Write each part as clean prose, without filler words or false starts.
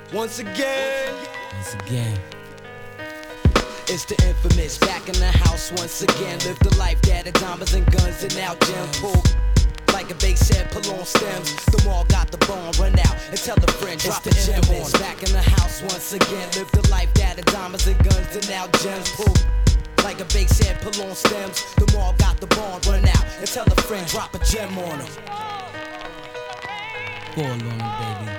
Once again, it's the infamous, back in the house once again. Live the life that had diamonds and guns and now gem pull. Like a bass head, pull on stems. The mall got the bomb, run out and tell a friend, drop the gem on. Back in the house once again. Live the life that had diamonds and guns and now gems pull. Like a bass head, pull on stems. The mall got the bomb, run out and tell a friend, drop a gem on them. Ball on them, baby.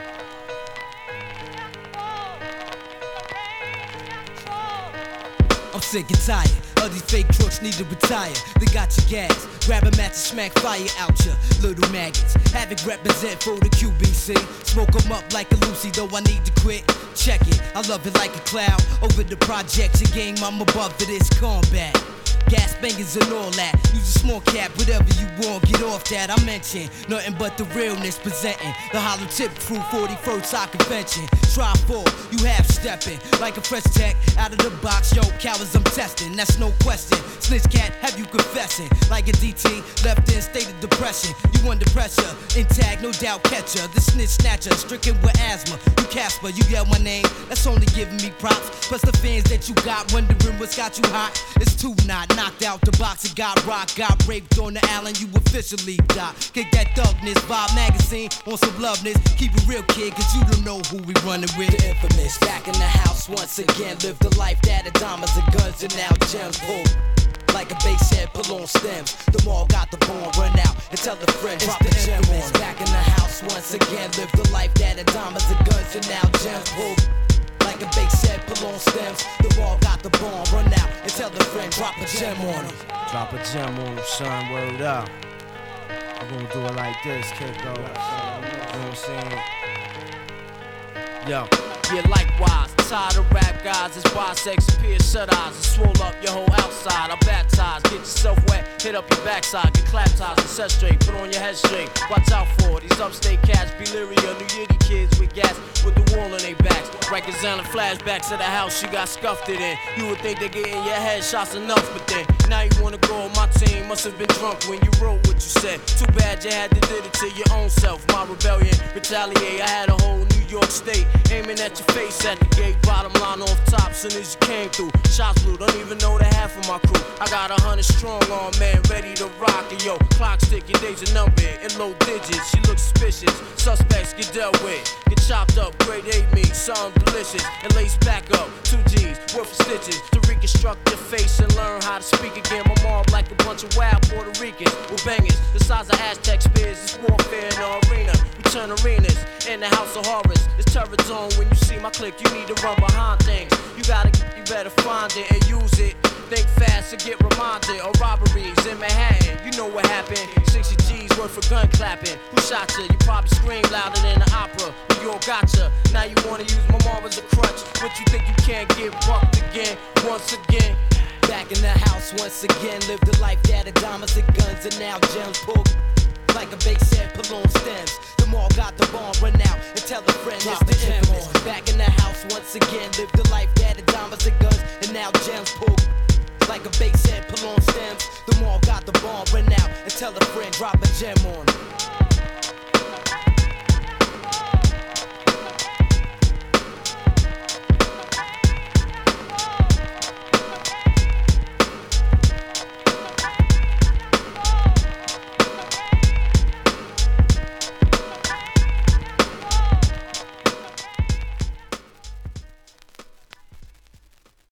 I'm sick and tired of these fake crooks, need to retire. They got your gas, grab a match and smack fire out ya little maggots. Havoc represent for the QBC. Smoke 'em up like a Lucy, though I need to quit. Check it, I love it like a cloud. Over the projects, your game, I'm above for this combat. Gas bangers and all that. Use a small cap, whatever you want, get off that. I mention nothing but the realness presenting. The hollow tip crew, 41st Side Convention. Try for you half stepping like a fresh tech out of the box. Yo, cowards, I'm testing, that's no question. Snitch cat, have you confessing like a DT left in state of depression. You under pressure, intact, no doubt catcher. The snitch snatcher, stricken with asthma. You Casper, you get my name. That's only giving me props. Plus the fans that you got, wondering what's got you hot. It's too not. Knocked out the box and got rocked, got raped on the island, you officially die. Kick that thugness, Bob Magazine on some loveness. Keep it real, kid, cause you don't know who we running with. The infamous, back in the house once again. Live the life that had diamonds and guns and now gems pull. Like a bass head, pull on stems. The mall got the bomb, run out and tell a friend, drop the gem on. Back in the house once again. Live the life that had diamonds and guns and now gems pull. Like a bass head, pull on stems. The wall got the bomb, run out and tell the friend, drop a gem on him. drop a gem on them, son. Word up. I'm gonna do it like this, Kiko. You know what I'm saying? Yo. Yeah, likewise, tired of rap guys, it's bisex, appear shut eyes, and swole up your whole outside. I baptize, get yourself wet, hit up your backside, get clap ties and set straight, put on your head straight. Watch out for these upstate cats, Beliria, New Yiddy kids with gas, with the wall on their backs. Records on the flashbacks to the house you got scuffed it in. You would think they getting your headshots enough, but then now you wanna go on my team. Must have been drunk when you wrote what you said. Too bad you had to do it to your own self. My rebellion, retaliate. I had a whole New York State aiming at your face at the gate. Bottom line off top, soon as you came through. Shots blew, don't even know the half of my crew. I got 100 strong on man, ready to rock. And yo, clock stick, your days are numbered in low digits. She looks suspicious. Suspects get dealt with, get chopped up. Grade 8 meat, something delicious, and lace back up. 2 G's worth of stitches to reconstruct your face and learn how to speak again. My mom like a bunch of wild Puerto Ricans with bangers the size of Aztec spears. It's warfare in the arena. We turn arenas in the house of horrors. It's terror zone. When you see my clique, you need to run behind things. You better find it and use it. Think fast and get reminded of robberies in Manhattan. You know what happened. 60 G's worth of gun clapping. Who shot you? You probably scream louder than the opera. New York gotcha. Now you wanna use my mom as a crutch. What you think you can't get bucked again? Once again. Back in the house once again. Live the life that had diamonds and guns and now gems pull. Like a bass head, pull on stems. The mall got the bomb, run out and tell a friend it's the infamous. Back in the house once again. Live the life that had diamonds and guns and now gems pull. Like a bass head, pull on stems. The mall got the bomb, run out and tell a friend, drop a gem on 'em.